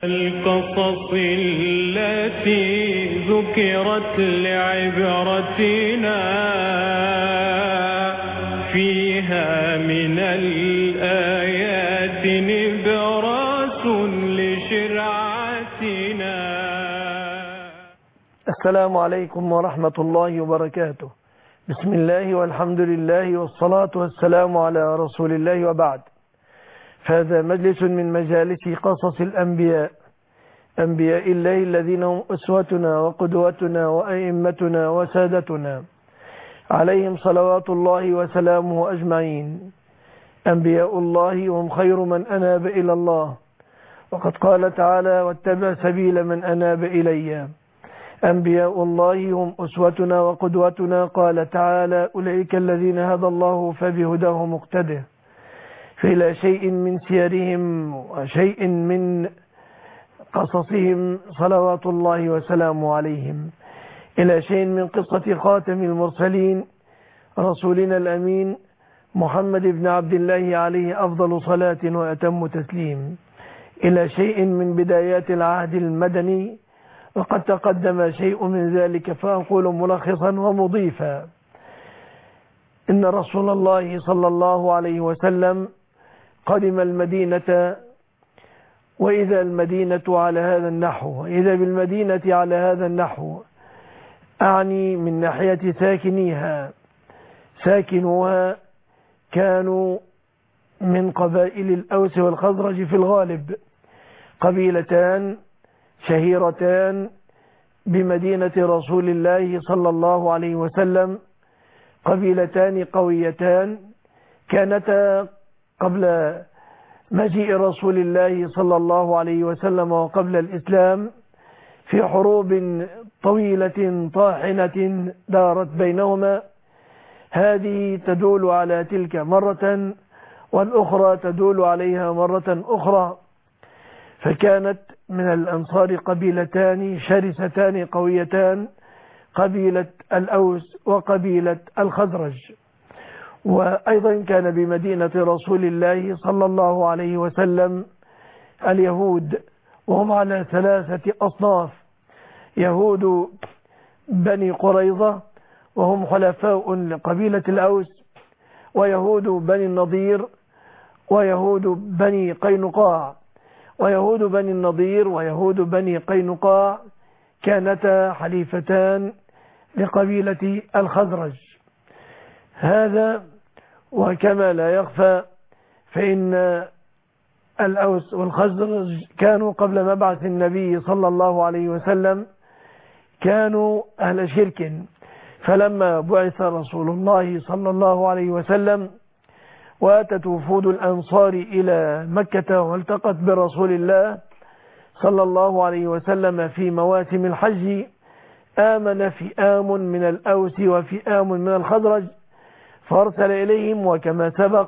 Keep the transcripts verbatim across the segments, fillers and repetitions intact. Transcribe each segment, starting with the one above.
القصص التي ذكرت لعبرتنا فيها من الآيات نبراس لشرعتنا. السلام عليكم ورحمة الله وبركاته. بسم الله والحمد لله والصلاة والسلام على رسول الله وبعد. هذا مجلس من مجالس قصص الأنبياء، أنبياء الله الذين هم أسوتنا وقدوتنا وأئمتنا وسادتنا، عليهم صلوات الله وسلامه أجمعين. أنبياء الله هم خير من أناب إلى الله، وقد قال تعالى: واتبع سبيل من أناب إلي. أنبياء الله هم أسوتنا وقدوتنا، قال تعالى: أولئك الذين هدى الله فبهداه مقتده. فإلى شيء من سيرهم وشيء من قصصهم صلوات الله وسلامه عليهم، إلى شيء من قصة خاتم المرسلين رسولنا الأمين محمد بن عبد الله عليه أفضل صلاة وأتم تسليم، إلى شيء من بدايات العهد المدني، وقد تقدم شيء من ذلك فأقول ملخصا ومضيفا. إن رسول الله صلى الله عليه وسلم قدم المدينة، وإذا المدينة على هذا النحو، إذا بالمدينة على هذا النحو، أعني من ناحية ساكنيها. ساكنوها كانوا من قبائل الأوس والخزرج في الغالب، قبيلتان شهيرتان بمدينة رسول الله صلى الله عليه وسلم، قبيلتان قويتان كانتا قبل مجيء رسول الله صلى الله عليه وسلم وقبل الإسلام في حروب طويلة طاحنة دارت بينهما، هذه تدول على تلك مرة والأخرى تدول عليها مرة أخرى. فكانت من الأنصار قبيلتان شرستان قويتان، قبيلة الأوس وقبيلة الخزرج. وأيضا كان بمدينة رسول الله صلى الله عليه وسلم اليهود، وهم على ثلاثة أصناف: يهود بني قريظة وهم حلفاء لقبيلة الأوس، ويهود بني النضير، ويهود بني قينقاع. ويهود بني النضير ويهود بني قينقاع كانتا حليفتان لقبيلة الخزرج. هذا وكما لا يخفى فإن الأوس والخزرج كانوا قبل مبعث النبي صلى الله عليه وسلم كانوا أهل شرك، فلما بعث رسول الله صلى الله عليه وسلم واتت وفود الأنصار إلى مكة والتقت برسول الله صلى الله عليه وسلم في مواسم الحج، آمن فئام من الأوس وفئام من الخزرج، فأرسل إليهم، وكما سبق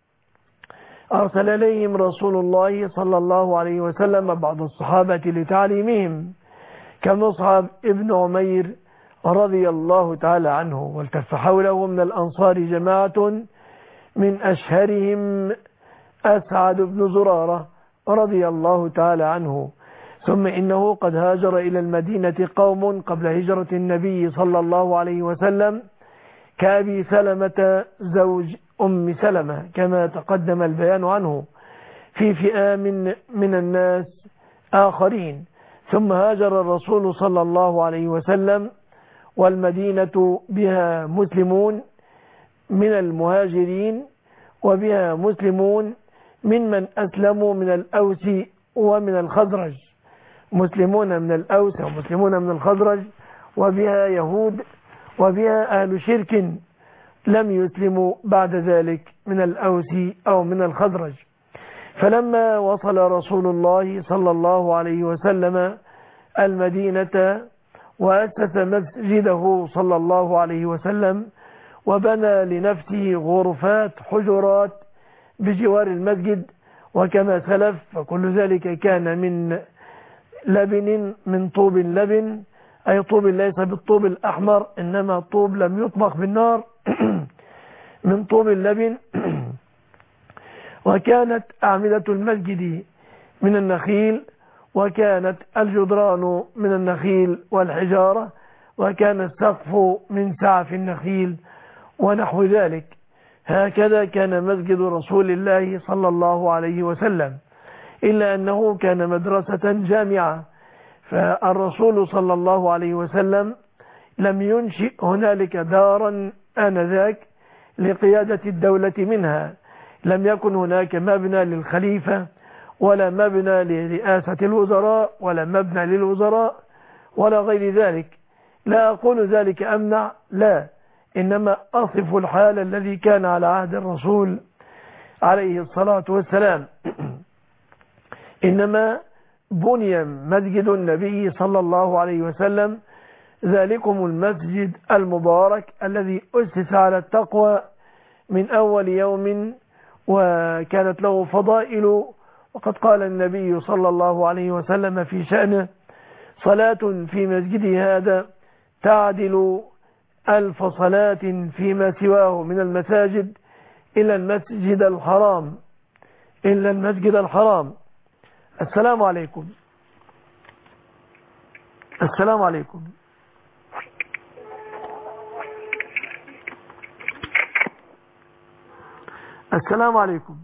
أرسل إليهم رسول الله صلى الله عليه وسلم بعض الصحابة لتعليمهم كمصعب ابن عمير رضي الله تعالى عنه، والتف حوله من الأنصار جماعة من أشهرهم أسعد بن زرارة رضي الله تعالى عنه. ثم إنه قد هاجر إلى المدينة قوم قبل هجرة النبي صلى الله عليه وسلم كأبي سلمة زوج أم سلمة، كما تقدم البيان عنه، في فئام من الناس آخرين. ثم هاجر الرسول صلى الله عليه وسلم والمدينة بها مسلمون من المهاجرين، وبها مسلمون ممن أسلموا من الأوس ومن الخزرج، مسلمون من الأوس ومسلمون من الخزرج، وبها يهود، وبها أهل شرك لم يسلموا بعد ذلك من الأوس أو من الخزرج. فلما وصل رسول الله صلى الله عليه وسلم المدينة وأسس مسجده صلى الله عليه وسلم وبنى لنفسه غرفات حجرات بجوار المسجد، وكما سلف فكل ذلك كان من لبن، من طوب لبن، أي طوب ليس بالطوب الأحمر إنما طوب لم يطبخ بالنار من طوب اللبن. وكانت أعمدة المسجد من النخيل وكانت الجدران من النخيل والحجارة، وكان السقف من سعف النخيل ونحو ذلك. هكذا كان مسجد رسول الله صلى الله عليه وسلم، إلا أنه كان مدرسة جامعة، فالرسول صلى الله عليه وسلم لم ينشئ هنالك دارا آنذاك لقيادة الدولة منها، لم يكن هناك مبنى للخليفة ولا مبنى لرئاسة الوزراء ولا مبنى للوزراء ولا غير ذلك. لا أقول ذلك أمنع، لا، إنما أصف الحال الذي كان على عهد الرسول عليه الصلاة والسلام. إنما بني مسجد النبي صلى الله عليه وسلم، ذلكم المسجد المبارك الذي أسس على التقوى من أول يوم، وكانت له فضائل. وقد قال النبي صلى الله عليه وسلم في شأنه: صلاة في مسجدي هذا تعدل ألف صلاة فيما سواه من المساجد إلا المسجد الحرام إلا المسجد الحرام. السلام عليكم. السلام عليكم. السلام عليكم.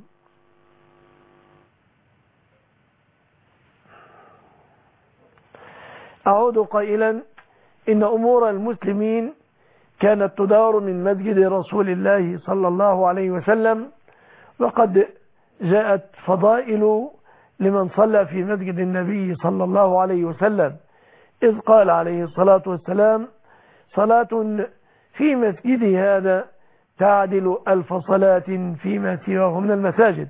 أعود قائلا إن أمور المسلمين كانت تدار من مسجد رسول الله صلى الله عليه وسلم، وقد جاءت فضائل لمن صلى في مسجد النبي صلى الله عليه وسلم، إذ قال عليه الصلاة والسلام: صلاة في مسجدي هذا تعدل ألف صلاة فيما سواه من المساجد.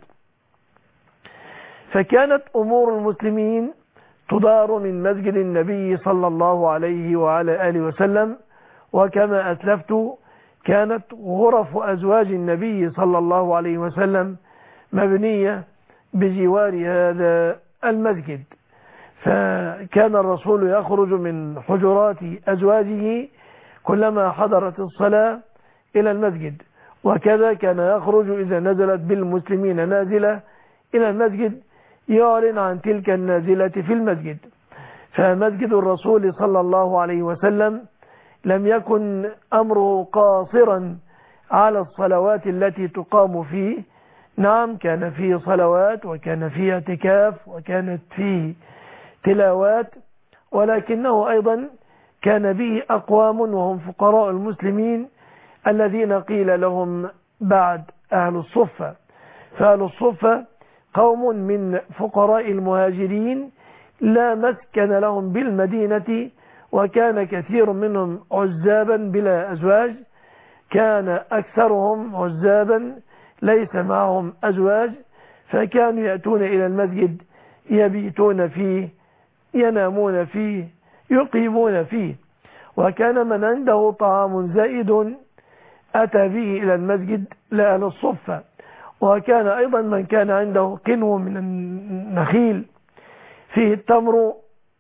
فكانت أمور المسلمين تدار من مسجد النبي صلى الله عليه وعلى آله وسلم. وكما أسلفت كانت غرف أزواج النبي صلى الله عليه وسلم مبنية بجوار هذا المسجد، فكان الرسول يخرج من حجرات أزواجه كلما حضرت الصلاة إلى المسجد، وكذا كان يخرج إذا نزلت بالمسلمين نازلة إلى المسجد يعلن عن تلك النازلة في المسجد. فمسجد الرسول صلى الله عليه وسلم لم يكن أمره قاصرا على الصلوات التي تقام فيه، نعم كان فيه صلوات وكان فيه اعتكاف وكانت فيه تلاوات، ولكنه أيضا كان به أقوام وهم فقراء المسلمين الذين قيل لهم بعد أهل الصفة. فأهل الصفة قوم من فقراء المهاجرين لا مسكن لهم بالمدينة، وكان كثير منهم عزابا بلا أزواج، كان أكثرهم عزابا ليس معهم أزواج، فكانوا يأتون إلى المسجد يبيتون فيه ينامون فيه يقيمون فيه. وكان من عنده طعام زائد أتى به إلى المسجد لأهل الصفة. وكان أيضا من كان عنده قنو من النخيل فيه التمر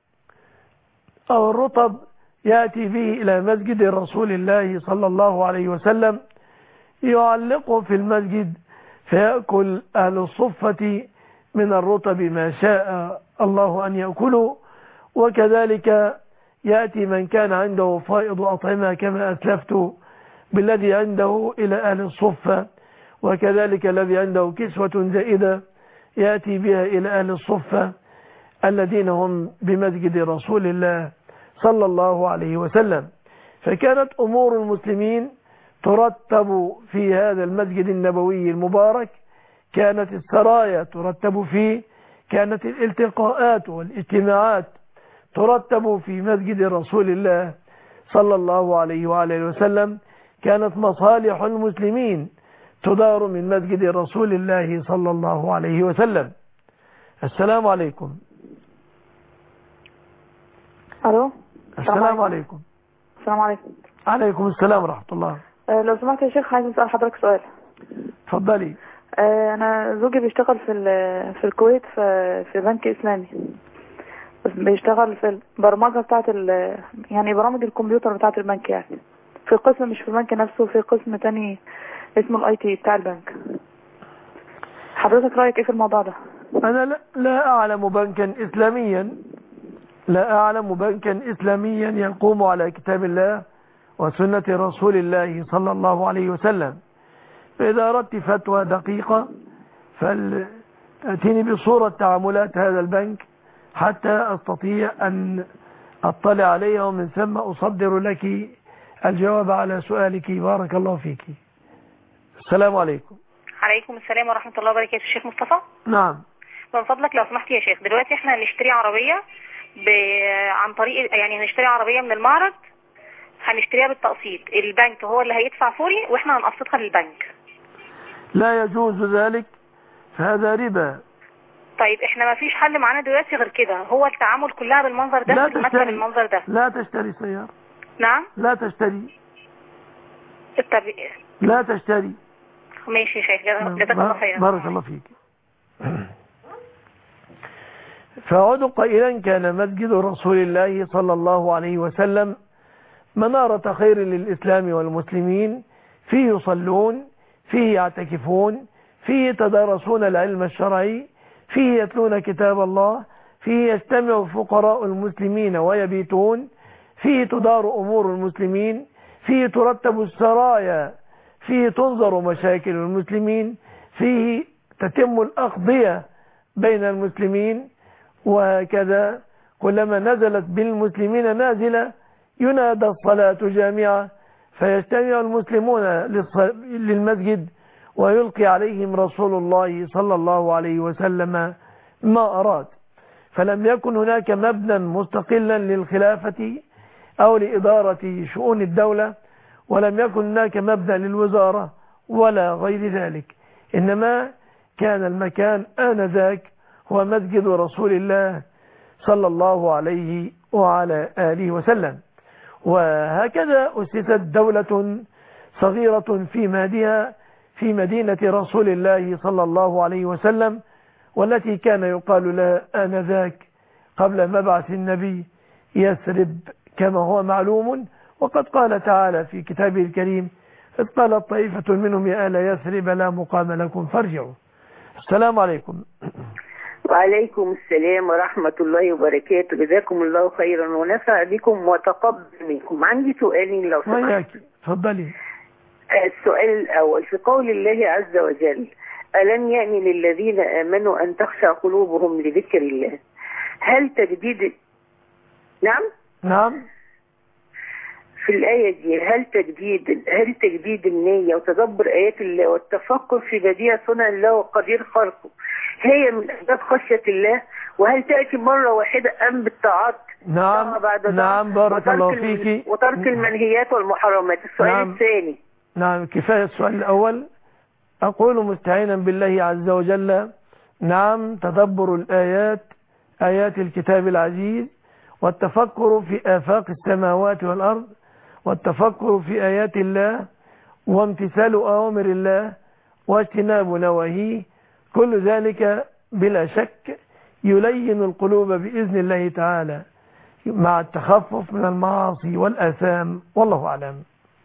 أو الرطب يأتي به إلى مسجد رسول الله صلى الله عليه وسلم يعلقه في المسجد، فيأكل أهل الصفة من الرطب ما شاء الله أن يأكلوا. وكذلك يأتي من كان عنده فائض أطعمة كما أسلفت بالذي عنده إلى أهل الصفة، وكذلك الذي عنده كسوة زائدة يأتي بها إلى أهل الصفة الذين هم بمسجد رسول الله صلى الله عليه وسلم. فكانت أمور المسلمين ترتب في هذا المسجد النبوي المبارك، كانت السرايا ترتب فيه، كانت الالتقاءات والاجتماعات ترتب في مسجد رسول الله صلى الله عليه وآله وسلم، كانت مصالح المسلمين تدار من مسجد رسول الله صلى الله عليه وسلم. السلام عليكم. الو السلام عليكم. السلام عليكم. عليكم السلام ورحمة الله. أه لو سمحت يا شيخ، عايز اسال حضرتك سؤال. اتفضلي. أه انا زوجي بيشتغل في في الكويت في في بنك اسلامي، بس بيشتغل في البرمجه بتاعه يعني برامج الكمبيوتر بتاعه البنك، يعني في قسم مش في البنك نفسه، في قسم تاني اسمه الاي تي بتاع البنك. حضرتك رايك ايه في الموضوع ده؟ أنا لا, لا أعلم بنكا إسلاميا لا أعلم بنكا إسلاميا يقوم على كتاب الله وسنة رسول الله صلى الله عليه وسلم. فإذا أردت فتوى دقيقة فلتأتيني بصورة تعاملات هذا البنك حتى أستطيع أن أطلع عليها ومن ثم أصدر لك الجواب على سؤالك. بارك الله فيك. السلام عليكم. عليكم السلام ورحمة الله وبركاته. الشيخ مصطفى. نعم. من فضلك لو سمحت يا شيخ، دلوقتي احنا هنشتري عربية ب... عن طريق يعني هنشتري عربية من المعرض، هنشتريها بالتقسيط، البنك هو اللي هيدفع فوري واحنا هنقسطها للبنك. لا يجوز ذلك، فهذا ربا. طيب احنا ما فيش حل معانا دلوقتي غير كده، هو التعامل كلها بالمنظر ده، لا المكتب تشتري بالمنظر ده. لا تشتري سيارة. نعم. لا تشتري. التب... لا تشتري. ماشي يا شيخ، جزاك الله خيرا. بارك الله فيك. فعد قائلا كان مسجد رسول الله صلى الله عليه وسلم منارة خير للإسلام والمسلمين، فيه يصلون، فيه يعتكفون، فيه يتدارسون العلم الشرعي، فيه يتلون كتاب الله، فيه يجتمع فقراء المسلمين ويبيتون، فيه تدار أمور المسلمين، فيه ترتب السرايا، فيه تنظر مشاكل المسلمين، فيه تتم الأقضية بين المسلمين. وهكذا كلما نزلت بالمسلمين نازلة ينادى الصلاة جامعة، فيجتمع المسلمون للمسجد ويلقي عليهم رسول الله صلى الله عليه وسلم ما أراد. فلم يكن هناك مبنى مستقلا للخلافة أو لإدارة شؤون الدولة، ولم يكن هناك مبنى للوزارة ولا غير ذلك، إنما كان المكان آنذاك هو مسجد رسول الله صلى الله عليه وعلى آله وسلم. وهكذا أسست دولة صغيرة في مهدها في مدينة رسول الله صلى الله عليه وسلم، والتي كان يقال لها آنذاك قبل مبعث النبي يثرب كما هو معلوم. وقد قال تعالى في كتابه الكريم: إذ قالت طائفة منهم يا آل يثرب لا مقام لكم فارجعوا. السلام عليكم. وعليكم السلام ورحمة الله وبركاته. جزاكم الله خيرا ونفع بكم وتقبل منكم. عندي سؤالين لو سمحت. تفضلي. السؤال الأول في قول الله عز وجل: ألم يأن للذين آمنوا أن تخشع قلوبهم لذكر الله، هل تجديد نعم نعم في الآية دي هل تجديد هل تجديد النية وتدبر آيات الله والتفكر في بديع صنع الله وقدير خلقه هي من أسباب خشية الله؟ وهل تأتي مرة واحدة أم بالطاعات نعم بعد نعم بارك الله فيك وترك المنهيات والمحرمات؟ السؤال نعم. الثاني. نعم كفاية السؤال الأول. أقول مستعينا بالله عز وجل: نعم، تدبر الآيات، آيات الكتاب العزيز، والتفكر في آفاق السماوات والأرض، والتفكر في آيات الله، وامتثال أوامر الله واجتناب نواهيه، كل ذلك بلا شك يلين القلوب بإذن الله تعالى مع التخفف من المعاصي والآثام، والله أعلم.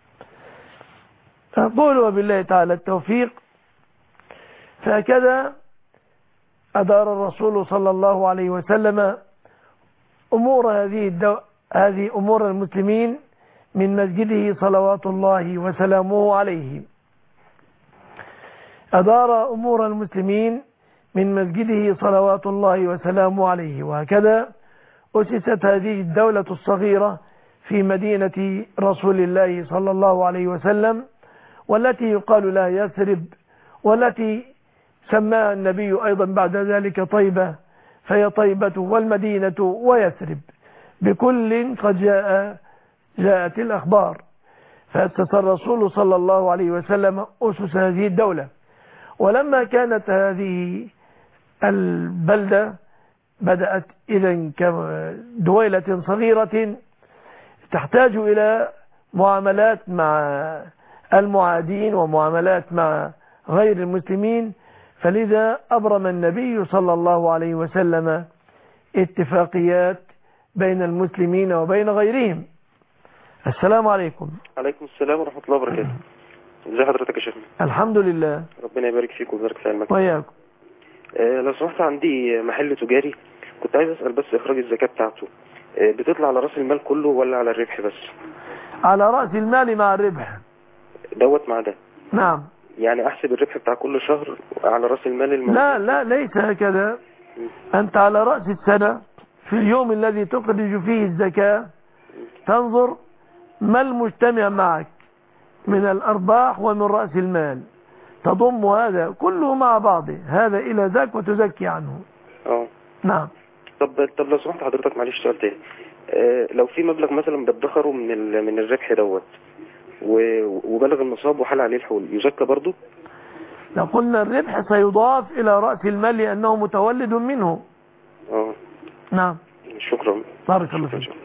أقول وبالله تعالى التوفيق. فهكذا أدار الرسول صلى الله عليه وسلم أمور هذه الدو... هذه أمور المسلمين من مسجده صلوات الله وسلامه عليه. أدار أمور المسلمين من مسجده صلوات الله وسلامه عليه. وهكذا أسست هذه الدولة الصغيرة في مدينة رسول الله صلى الله عليه وسلم، والتي يقال لها يثرب، والتي سماها النبي أيضا بعد ذلك طيبة، فهي طيبة والمدينة ويثرب، بكل قد جاء جاءت الأخبار. فأسس الرسول صلى الله عليه وسلم أسس هذه الدولة. ولما كانت هذه البلدة بدأت إذن كدويلة صغيرة تحتاج إلى معاملات مع المعادين ومعاملات مع غير المسلمين، فلذا أبرم النبي صلى الله عليه وسلم اتفاقيات بين المسلمين وبين غيرهم. السلام عليكم. عليكم السلام ورحمة الله وبركاته. ازي حضرتك يا شيخنا؟ الحمد لله. ربنا يبارك فيك ويبارك في علمك. وياكم. آه، لو سمحت، عندي محل تجاري، كنت عايز أسأل بس إخراج الزكاة بتاعته آه، بتطلع على رأس المال كله ولا على الربح بس؟ على رأس المال مع الربح. دوت مع ده. نعم. يعني أحسب الربح بتاع كل شهر على رأس المال الموجود؟ لا لا، ليس هكذا. أنت على رأس السنة في اليوم الذي تخرج فيه الزكاة تنظر ما المجتمع معك من الأرباح ومن رأس المال، تضم هذا كله مع بعضه، هذا إلى ذاك وتزكي عنه. اه. نعم. طب طب لو سمحت حضرتك، معلش سؤال تاني. آه، لو في مبلغ مثلا بدخره من ال... من الربح دوت و... وبلغ النصاب وحال عليه الحول، يزكى برضه؟ لو قلنا الربح سيضاف إلى رأس المال لأنه متولد منه. اه. نعم. شكرا. بارك الله فيك.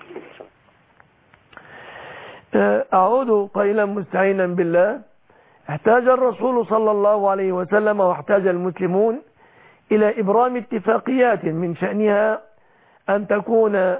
أعود قائلا مستعينا بالله: احتاج الرسول صلى الله عليه وسلم واحتاج المسلمون إلى إبرام اتفاقيات من شأنها أن تكون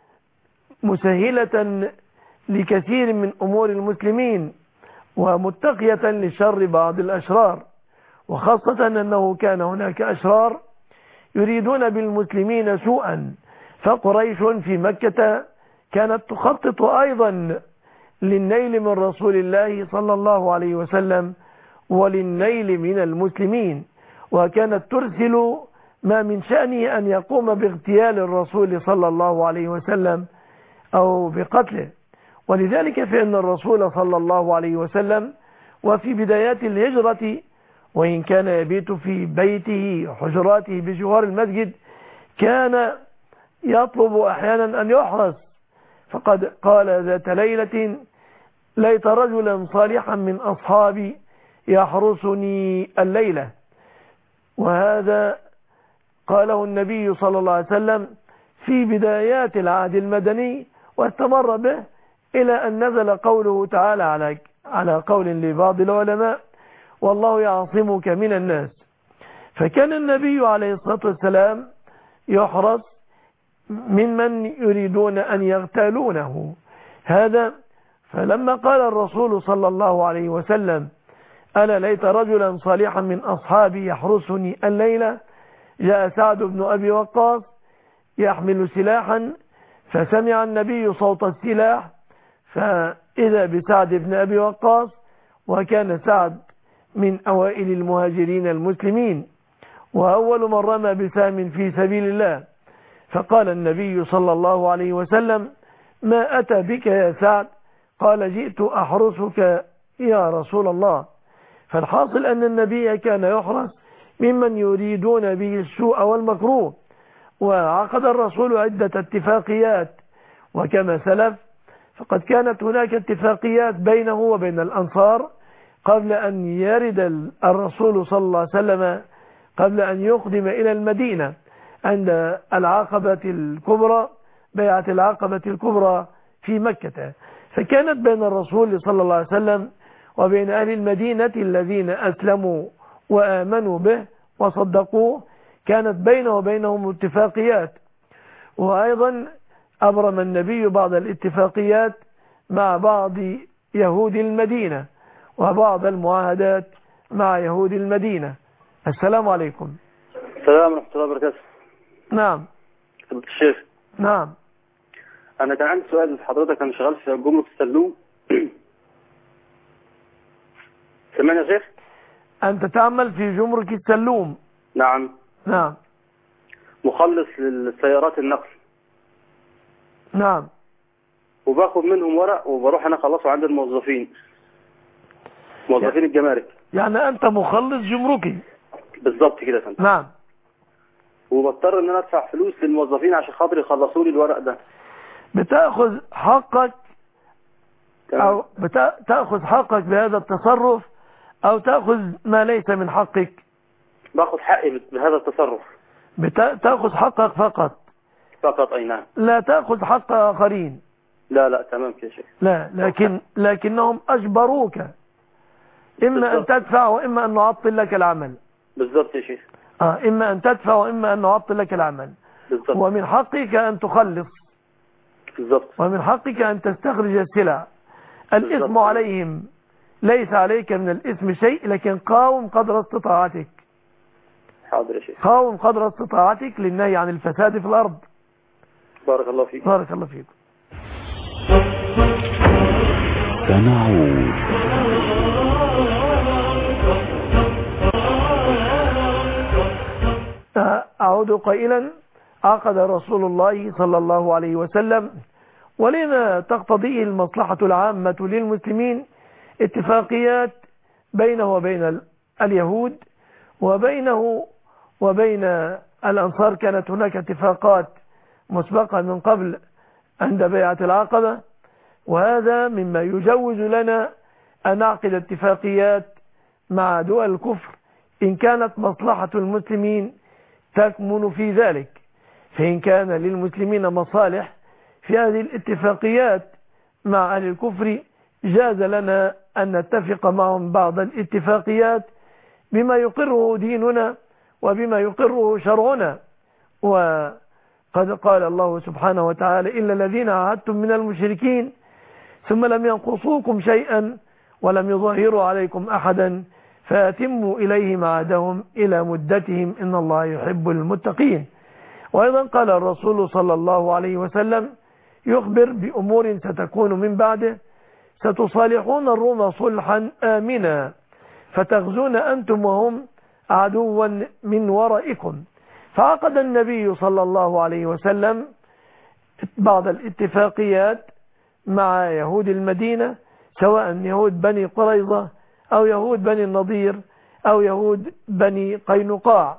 مسهلة لكثير من أمور المسلمين ومتقية لشر بعض الأشرار، وخاصة أنه كان هناك أشرار يريدون بالمسلمين سوءا، فقريش في مكة كانت تخطط أيضا للنيل من رسول الله صلى الله عليه وسلم وللنيل من المسلمين، وكانت ترسل ما من شأنه أن يقوم باغتيال الرسول صلى الله عليه وسلم أو بقتله. ولذلك فإن الرسول صلى الله عليه وسلم وفي بدايات الهجرة وإن كان يبيت في بيته حجراته بجوار المسجد كان يطلب أحيانا أن يحرس، فقد قال ذات ليلة: ليت رجلا صالحا من أصحابي يحرسني الليلة. وهذا قاله النبي صلى الله عليه وسلم في بدايات العهد المدني، واستمر به إلى أن نزل قوله تعالى على على قول لبعض العلماء: والله يعصمك من الناس. فكان النبي عليه الصلاة والسلام يحرس ممن يريدون أن يغتالونه هذا. فلما قال الرسول صلى الله عليه وسلم: ألا ليت رجلا صالحا من أصحابي يحرسني الليلة، جاء سعد بن أبي وقاص يحمل سلاحا، فسمع النبي صوت السلاح فإذا بسعد بن أبي وقاص، وكان سعد من أوائل المهاجرين المسلمين وأول من رمى بسهم في سبيل الله. فقال النبي صلى الله عليه وسلم: ما أتى بك يا سعد؟ قال: جئت أحرسك يا رسول الله. فالحاصل أن النبي كان يحرس ممن يريدون به السوء والمكروه، وعقد الرسول عدة اتفاقيات، وكما سلف فقد كانت هناك اتفاقيات بينه وبين الأنصار قبل أن يرد الرسول صلى الله عليه وسلم، قبل أن يقدم إلى المدينة عند العقبة الكبرى، بيعة العقبة الكبرى في مكة. فكانت بين الرسول صلى الله عليه وسلم وبين أهل المدينة الذين أسلموا وآمنوا به وصدقوه، كانت بينه وبينهم اتفاقيات. وأيضا أبرم النبي بعض الاتفاقيات مع بعض يهود المدينة وبعض المعاهدات مع يهود المدينة. السلام عليكم. السلام ورحمة الله وبركاته. نعم. فضيلة الشيخ. نعم. أنا كان عندي سؤال لحضرتك. أنا شغال في جمرك السلوم. سمعني يا شيخ؟ أنت تعمل في جمرك السلوم؟ نعم. نعم. مخلص للسيارات النقل. نعم. وباخد منهم ورق وبروح أنا أخلصه عند الموظفين، موظفين الجمارك. يعني أنت مخلص جمركي؟ بالضبط كده يا فندم. نعم. وبضطر ان انا ادفع فلوس للموظفين عشان خاطر يخلصوا لي الورق ده. بتاخذ حقك تمام. او بتاخذ حقك بهذا التصرف او تاخذ ما ليس من حقك؟ باخذ حقي بهذا التصرف. بتاخذ حقك فقط؟ فقط. اي نعم. لا تاخذ حق اخرين؟ لا لا تمام كده شيخ. لا، لكن لكنهم اجبروك اما ان تدفع واما ان نعطل لك العمل. بالضبط يا شيخ. اه اما ان تدفع واما ان نعطل لك العمل. بالضبط. ومن حقك ان تخلص. بالضبط. ومن حقك ان تستخرج السلع. الاسم عليهم، ليس عليك من الاسم شيء، لكن قاوم قدر استطاعتك. حاضر يا شيخ. قاوم قدر استطاعتك للنهي عن الفساد في الأرض. بارك الله فيك. بارك الله فيكم. سنعود. أعود قائلا: عقد رسول الله صلى الله عليه وسلم ولما تقتضيه المصلحة العامة للمسلمين اتفاقيات بينه وبين اليهود، وبينه وبين الأنصار كانت هناك اتفاقات مسبقة من قبل عند بيعة العقبة، وهذا مما يجوز لنا أن نعقد اتفاقيات مع دول الكفر إن كانت مصلحة المسلمين تكمن في ذلك. فإن كان للمسلمين مصالح في هذه الاتفاقيات مع أهل الكفر جاز لنا أن نتفق معهم بعض الاتفاقيات بما يقره ديننا وبما يقره شرعنا. وقد قال الله سبحانه وتعالى: إلا الذين عاهدتم من المشركين ثم لم ينقصوكم شيئا ولم يظاهروا عليكم أحدا فأتموا إليهم عهدهم إلى مدتهم إن الله يحب المتقين. وأيضا قال الرسول صلى الله عليه وسلم يخبر بأمور ستكون من بعده: ستصالحون الروم صلحا آمنا فتغزون أنتم وهم عدوا من ورائكم. فعقد النبي صلى الله عليه وسلم بعض الاتفاقيات مع يهود المدينة، سواء يهود بني قريظة أو يهود بني النضير أو يهود بني قينقاع.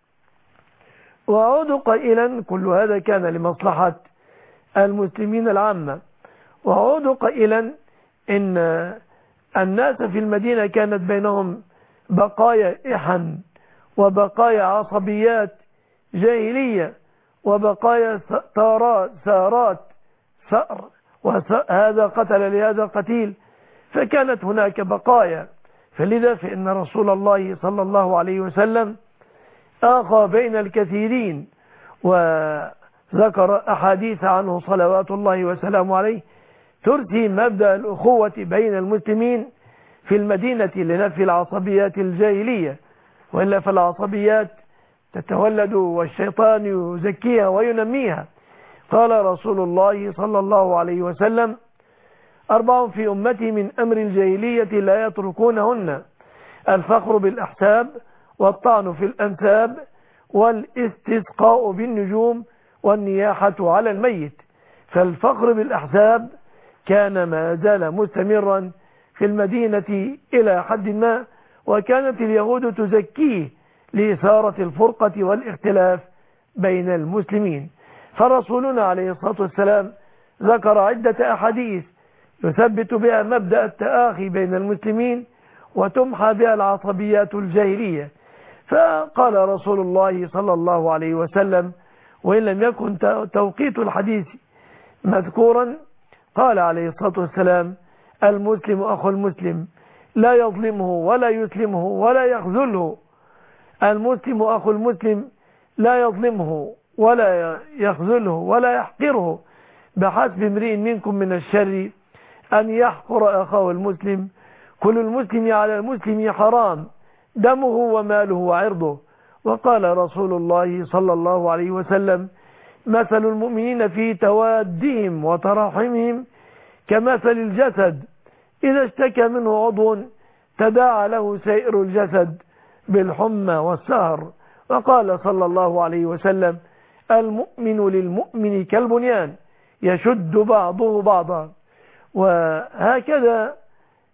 وأعود قائلا: كل هذا كان لمصلحة المسلمين العامة. وأعود قائلا: إن الناس في المدينة كانت بينهم بقايا إحن وبقايا عصبيات جاهلية وبقايا ثارات سارات ثأر، وهذا قتل لهذا قتيل، فكانت هناك بقايا. فلذا فإن رسول الله صلى الله عليه وسلم آخى بين الكثيرين، وذكر أحاديث عنه صلوات الله وسلامه عليه ترسي مبدأ الأخوة بين المسلمين في المدينة لنفي العصبيات الجاهلية، وإلا فالعصبيات تتولد والشيطان يزكيها وينميها. قال رسول الله صلى الله عليه وسلم: أربع في أمتي من أمر الجاهلية لا يتركونهن: الفخر بالأحساب، والطعن في الأنساب، والاستسقاء بالنجوم، والنياحة على الميت. فالفخر بالأحساب كان ما زال مستمرا في المدينة إلى حد ما، وكانت اليهود تزكيه لإثارة الفرقة والاختلاف بين المسلمين. فرسولنا عليه الصلاة والسلام ذكر عدة أحاديث يثبت بها مبدأ التآخي بين المسلمين وتمحى بها العصبيات الجاهلية. فقال رسول الله صلى الله عليه وسلم، وإن لم يكن توقيت الحديث مذكورا، قال عليه الصلاة والسلام: المسلم أخو المسلم لا يظلمه ولا يسلمه ولا يخذله. المسلم أخو المسلم لا يظلمه ولا يخذله ولا يحقره. بحسب امرئ منكم من الشر أن يحقر أخاه المسلم. كل المسلم على المسلم حرام، دمه وماله وعرضه. وقال رسول الله صلى الله عليه وسلم: مثل المؤمنين في توادهم وتراحمهم كمثل الجسد إذا اشتكى منه عضو تداعى له سائر الجسد بالحمى والسهر. وقال صلى الله عليه وسلم: المؤمن للمؤمن كالبنيان يشد بعضه بعضا. وهكذا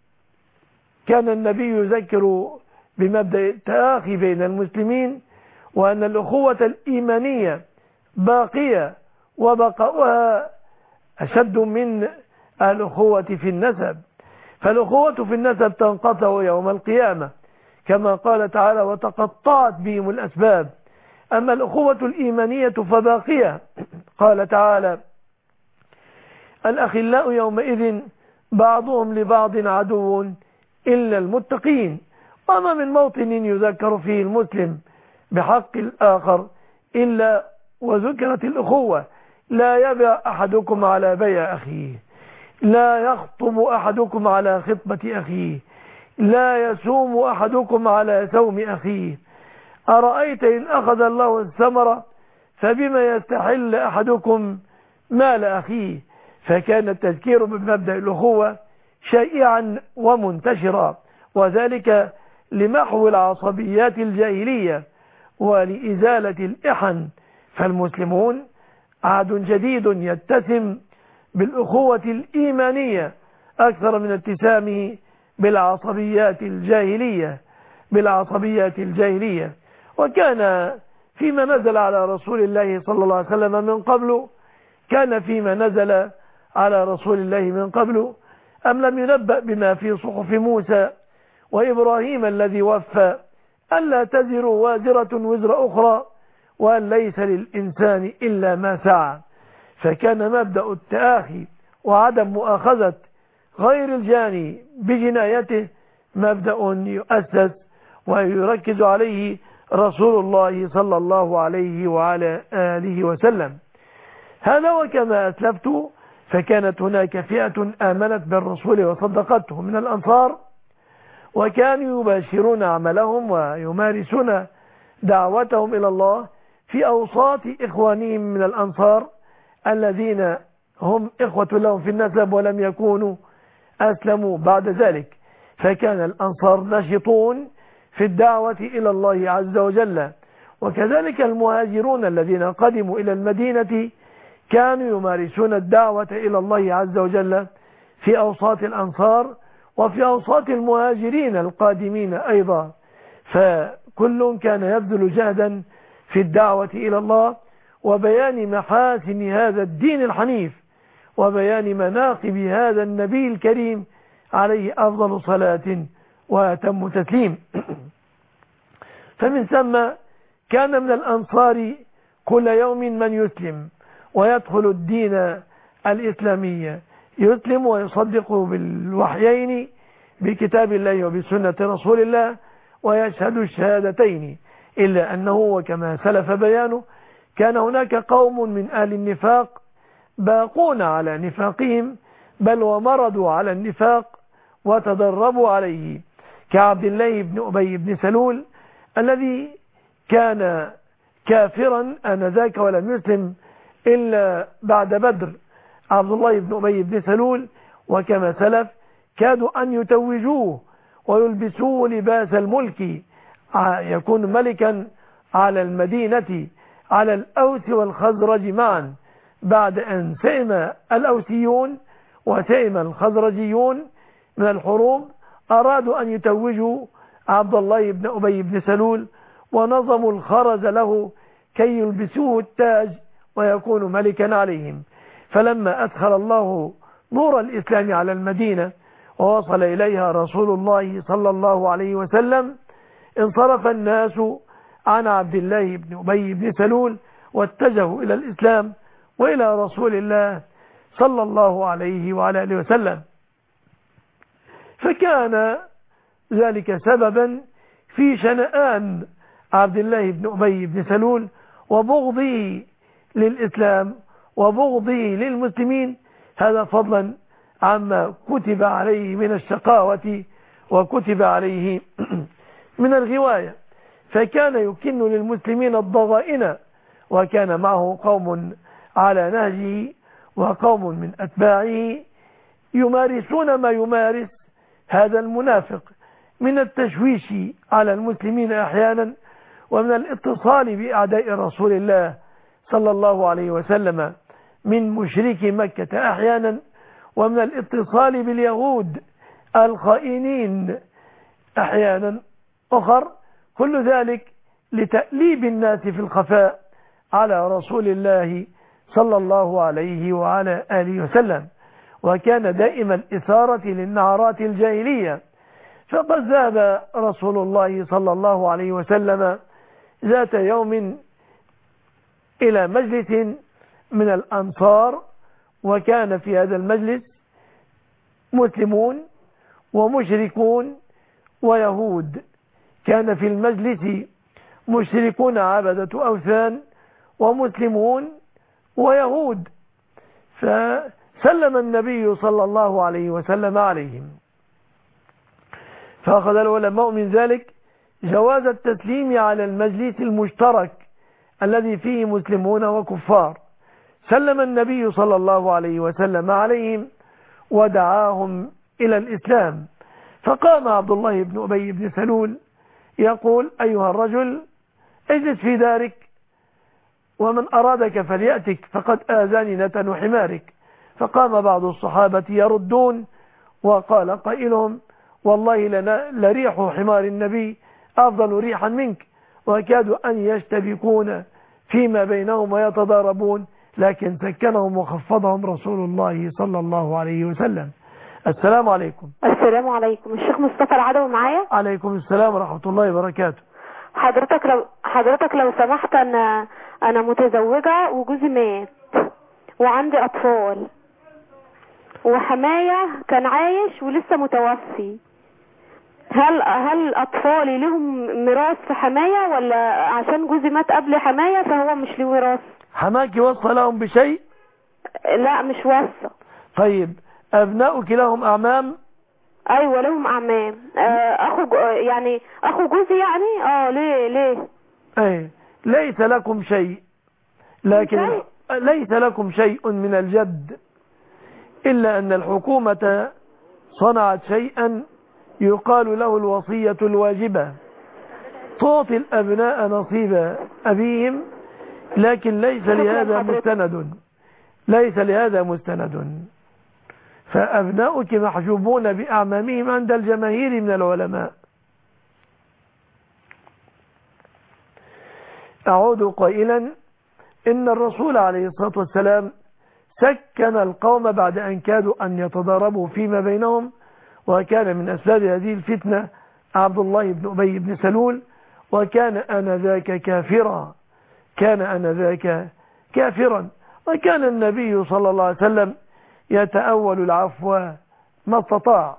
كان النبي يذكر بمبدأ التآخي بين المسلمين، وأن الأخوة الإيمانية باقية وبقاؤها أشد من الأخوة في النسب. فالأخوة في النسب تنقطع يوم القيامة كما قال تعالى: وتقطعت بهم الأسباب. أما الأخوة الإيمانية فباقية. قال تعالى: الأخلاء يومئذ بعضهم لبعض عدو إلا المتقين. وما من موطن يذكر فيه المسلم بحق الآخر إلا وذكرت الأخوة. لا يبيع أحدكم على بيع أخيه، لا يخطب أحدكم على خطبة أخيه، لا يسوم أحدكم على سوم أخيه. أرأيت إن أخذ الله الثمرة فبما يستحل أحدكم مال أخيه. فكان التذكير بمبدأ الأخوة شائعا ومنتشرا، وذلك لمحو العصبيات الجاهلية ولإزالة الإحن. فالمسلمون عهد جديد يتسم بالأخوة الإيمانية أكثر من اتسامه بالعصبيات الجاهلية بالعصبيات الجاهلية وكان فيما نزل على رسول الله صلى الله عليه وسلم من قبل كان فيما نزل على رسول الله من قبل أم لم ينبأ بما في صحف موسى وإبراهيم الذي وفى ألا تزر وازرة وزر أخرى وأن ليس للإنسان إلا ما سعى. فكان مبدأ التآخي وعدم مؤاخذة غير الجاني بجنايته مبدأ يؤسس ويركز عليه رسول الله صلى الله عليه وعلى آله وسلم. هذا وكما أسلفت فكانت هناك فئة آمنت بالرسول وصدقته من الأنصار، وكانوا يباشرون عملهم ويمارسون دعوتهم إلى الله في أوساط إخوانهم من الأنصار الذين هم إخوة لهم في النسب ولم يكونوا أسلموا بعد ذلك. فكان الأنصار نشطون في الدعوة إلى الله عز وجل، وكذلك المهاجرون الذين قدموا إلى المدينة كانوا يمارسون الدعوة إلى الله عز وجل في أوساط الأنصار وفي أوساط المهاجرين القادمين أيضا. فكل كان يبذل جهدا في الدعوة إلى الله وبيان محاسن هذا الدين الحنيف وبيان مناقب هذا النبي الكريم عليه أفضل صلاة وأتم تسليم. فمن ثم كان من الأنصار كل يوم من يسلم ويدخل الدين الإسلامي، يسلم ويصدق بالوحيين بكتاب الله وبسنة رسول الله ويشهد الشهادتين، إلا أنه وكما سلف بيانه كان هناك قوم من أهل النفاق باقون على نفاقهم بل ومرضوا على النفاق وتدربوا عليه، كعبد الله بن أبي بن سلول الذي كان كافرا آنذاك ولم يسلم إلا بعد بدر. عبد الله بن أبي بن سلول وكما سلف كادوا أن يتوجوه ويلبسوه لباس الملك، يكون ملكا على المدينة على الأوس والخزرج معا، بعد أن سئم الأوسيون وسئم الخزرجيون من الحروب أرادوا أن يتوجوا عبد الله بن أبي بن سلول ونظموا الخرز له كي يلبسوه التاج ويكون ملكا عليهم. فلما أدخل الله نور الإسلام على المدينة ووصل إليها رسول الله صلى الله عليه وسلم انصرف الناس عن عبد الله بن أبي بن سلول واتجهوا إلى الإسلام وإلى رسول الله صلى الله عليه وعلى آله وسلم. فكان ذلك سببا في شنآن عبد الله بن أبي بن سلول وبغضه للإسلام وبغضه للمسلمين، هذا فضلا عما كتب عليه من الشقاوة وكتب عليه من الغواية. فكان يكن للمسلمين الضغائن وكان معه قوم على نهجه وقوم من أتباعه يمارسون ما يمارس هذا المنافق من التشويش على المسلمين أحيانا ومن الاتصال بأعداء رسول الله صلى الله عليه وسلم من مشركي مكة أحيانا ومن الاتصال باليهود الخائنين أحيانا أخر، كل ذلك لتأليب الناس في الخفاء على رسول الله صلى الله عليه وعلى آله وسلم. وكان دائما الإثارة للنعرات الجاهلية. فقد ذهب رسول الله صلى الله عليه وسلم ذات يوم إلى مجلس من الأنصار، وكان في هذا المجلس مسلمون ومشركون ويهود. كان في المجلس مشركون عبدة أوثان ومسلمون ويهود، فسلم النبي صلى الله عليه وسلم عليهم. فأخذ العلماء من ذلك جواز التسليم على المجلس المشترك الذي فيه مسلمون وكفار. سلم النبي صلى الله عليه وسلم عليهم ودعاهم إلى الإسلام، فقام عبد الله بن أبي بن سلول يقول: أيها الرجل اجلس في دارك، ومن أرادك فليأتك فقد آذاني نتن حمارك. فقام بعض الصحابة يردون، وقال قائلهم: والله لنا لريح حمار النبي أفضل ريحا منك، وكادوا أن يشتبكون فيما بينهم ويتضاربون، لكن سكنهم وخفضهم رسول الله صلى الله عليه وسلم. السلام عليكم. السلام عليكم. الشيخ مصطفى العدوي معايا. عليكم السلام ورحمة الله وبركاته. حضرتك لو حضرتك لو سمحت، انا انا متزوجة وجوزي مات وعندي اطفال، وحماية كان عايش ولسه متوفي. هل هل اطفالي لهم ميراث في حماية، ولا عشان جوزي مات قبل حماية فهو مش له ميراث؟ حماك وصى لهم بشيء؟ لا مش وصى. طيب ابناؤك لهم اعمام؟ ايوه لهم اعمام. آه اخو يعني اخو جوزي يعني. اه ليه ليه ايه ليس لكم شيء، لكن شيء؟ ليس لكم شيء من الجد، إلا أن الحكومة صنعت شيئا يقال له الوصية الواجبة، تعطي الأبناء نصيب أبيهم، لكن ليس لهذا مستند، ليس لهذا مستند. فأبناؤك محجوبون بأعمامهم عند الجماهير من العلماء. أعود قائلا: إن الرسول عليه الصلاة والسلام سكن القوم بعد أن كادوا أن يتضاربوا فيما بينهم، وكان من أسباب هذه الفتنة عبد الله بن أبي بن سلول، وكان آنذاك كافرا، كان آنذاك كافرا وكان النبي صلى الله عليه وسلم يتأول العفو ما استطاع.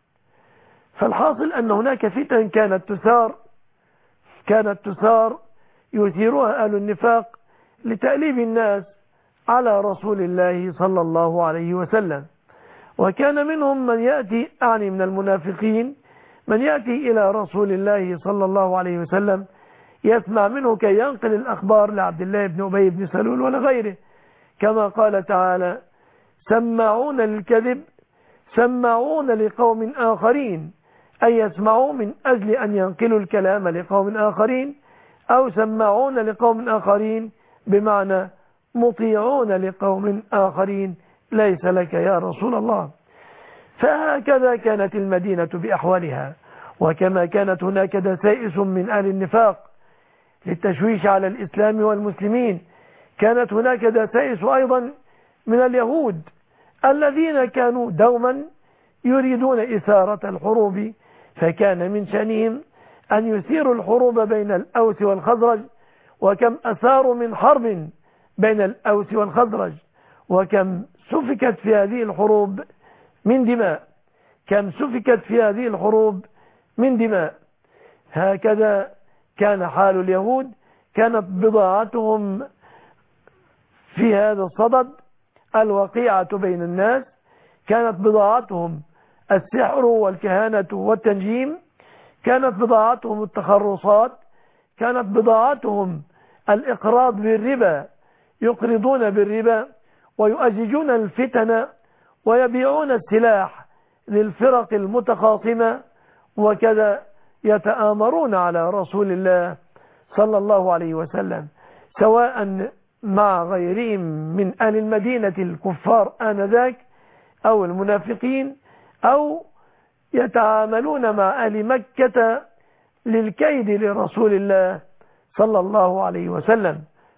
فالحاصل أن هناك فتن كانت تثار كانت تثار يثيرها أهل النفاق لتأليب الناس على رسول الله صلى الله عليه وسلم. وكان منهم من يأتي أعني من المنافقين من يأتي إلى رسول الله صلى الله عليه وسلم يسمع منه كي ينقل الأخبار لعبد الله بن أبي بن سلول ولغيره، كما قال تعالى: سماعون للكذب سماعون لقوم آخرين، أي يسمعوا من أجل أن ينقلوا الكلام لقوم آخرين، أو سماعون لقوم آخرين بمعنى مطيعون لقوم آخرين ليس لك يا رسول الله. فهكذا كانت المدينة بأحوالها، وكما كانت هناك دسائس من أهل النفاق للتشويش على الإسلام والمسلمين، كانت هناك دسائس أيضا من اليهود الذين كانوا دوما يريدون إثارة الحروب، فكان من شأنهم أن يثيروا الحروب بين الأوس والخزرج، وكم أثاروا من حرب بين الأوس والخزرج، وكم سفكت في هذه الحروب من دماء كم سفكت في هذه الحروب من دماء. هكذا كان حال اليهود، كانت بضاعتهم في هذا الصدد الوقيعة بين الناس، كانت بضاعتهم السحر والكهانة والتنجيم، كانت بضاعتهم التخرصات، كانت بضاعتهم الإقراض بالربا، يقرضون بالربا ويؤججون الفتن ويبيعون السلاح للفرق المتخاصمة، وكذا يتآمرون على رسول الله صلى الله عليه وسلم، سواء مع غيرهم من أهل المدينة الكفار آنذاك أو المنافقين، أو يتعاملون مع أهل مكة للكيد لرسول الله صلى الله عليه وسلم.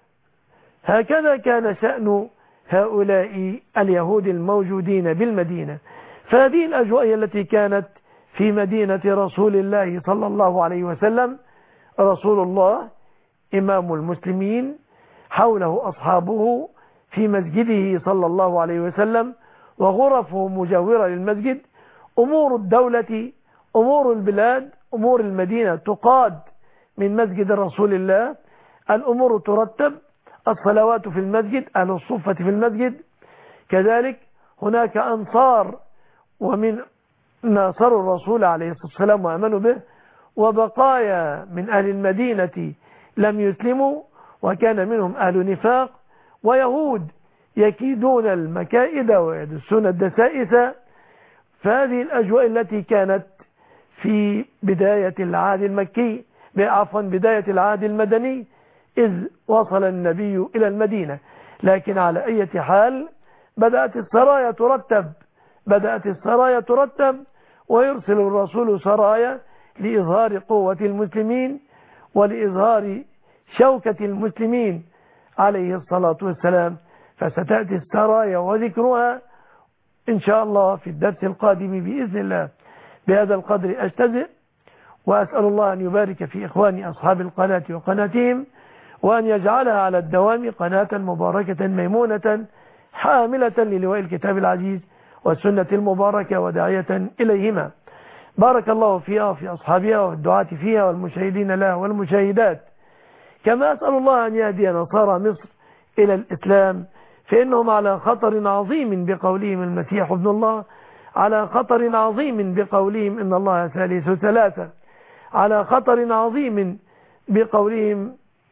هكذا كان شأن هؤلاء اليهود الموجودين بالمدينة. فهذه الأجواء التي كانت في مدينة رسول الله صلى الله عليه وسلم، رسول الله إمام المسلمين، حوله أصحابه في مسجده صلى الله عليه وسلم، وغرفه مجاورة للمسجد، أمور الدولة، أمور البلاد، أمور المدينة تقاد من مسجد رسول الله، الأمور ترتب، الصلوات في المسجد، أهل الصفة في المسجد، كذلك هناك أنصار ومن ناصروا الرسول عليه الصلاة والسلام وأمنوا به، وبقايا من أهل المدينة لم يسلموا، وكان منهم أهل نفاق ويهود يكيدون المكائد ويدسون الدسائس. فهذه الأجواء التي كانت في بداية العهد المكي عفوا بداية العهد المدني إذ وصل النبي إلى المدينة. لكن على أي حال بدأت السرايا ترتب بدأت السرايا ترتب ويرسل الرسول سرايا لإظهار قوة المسلمين ولإظهار شوكة المسلمين عليه الصلاة والسلام. فستأتي السرايا وذكرها إن شاء الله في الدرس القادم بإذن الله. بهذا القدر أجتزئ، وأسأل الله أن يبارك في إخواني أصحاب القناة وقناتهم، وأن يجعلها على الدوام قناة مباركة ميمونة حاملة للواء الكتاب العزيز والسنة المباركة وداعية إليهما. بارك الله فيها وفي أصحابها والدعاة فيها والمشاهدين لها والمشاهدات. كما أسأل الله أن يهدي نصارى مصر إلى الإسلام، فإنهم على خطر عظيم بقولهم المسيح ابن الله، على خطر عظيم بقولهم إن الله ثالث ثلاثة، على خطر عظيم بقولهم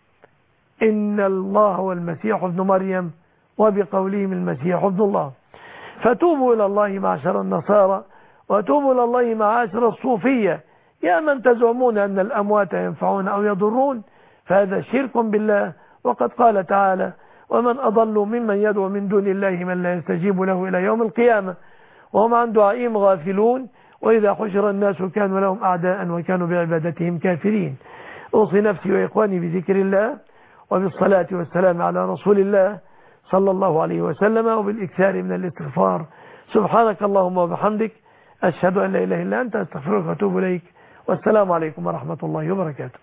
إن الله هو المسيح ابن مريم، وبقولهم المسيح ابن الله. فتوبوا إلى الله معشر النصارى، وتوبوا إلى الله معاشر الصوفية، يا من تزعمون أن الأموات ينفعون أو يضرون، فهذا شرك بالله. وقد قال تعالى: ومن أضل ممن يدعو من دون الله من لا يستجيب له إلى يوم القيامة وهم عن دعائهم غافلون، وإذا حشر الناس كانوا لهم أعداء وكانوا بعبادتهم كافرين. أوصي نفسي وإخواني بذكر الله وبالصلاة والسلام على رسول الله صلى الله عليه وسلم، وبالإكثار من الاستغفار. سبحانك اللهم وبحمدك، أشهد أن لا إله إلا أنت، أستغفرك وأتوب إليك، والسلام عليكم ورحمة الله وبركاته.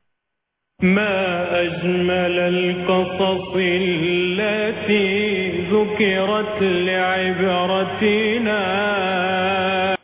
ما أجمل القصص التي ذكرت لعبرتنا